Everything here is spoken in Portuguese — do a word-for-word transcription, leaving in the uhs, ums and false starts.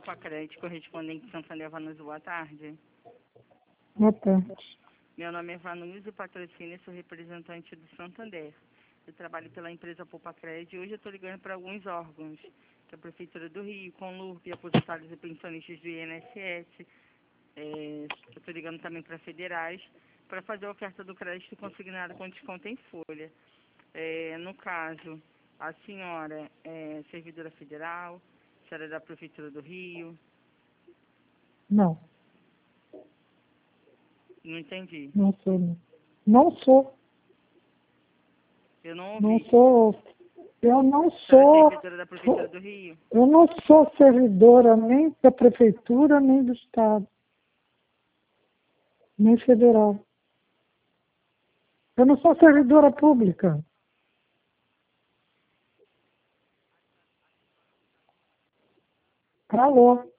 Pacred, correspondente Santander Vanusa, boa tarde. Boa tarde. Meu nome é Vanusa Patrocínio, sou representante do Santander. Eu trabalho pela empresa Pulpacred e hoje eu estou ligando para alguns órgãos, que é a Prefeitura do Rio, Conlurb, aposentados e pensionistas do I N S S. É, eu estou ligando também para federais, para fazer a oferta do crédito consignado com desconto em folha. É, no caso, a senhora é servidora federal, a senhora é da Prefeitura do Rio? Não, Não entendi. não sou. Não, não sou. Eu não Não ouvi. sou. Eu não A senhora é sou. servidora da Prefeitura do Rio? Eu não sou servidora nem da prefeitura, nem do estado, nem federal. Eu não sou servidora pública. Alô?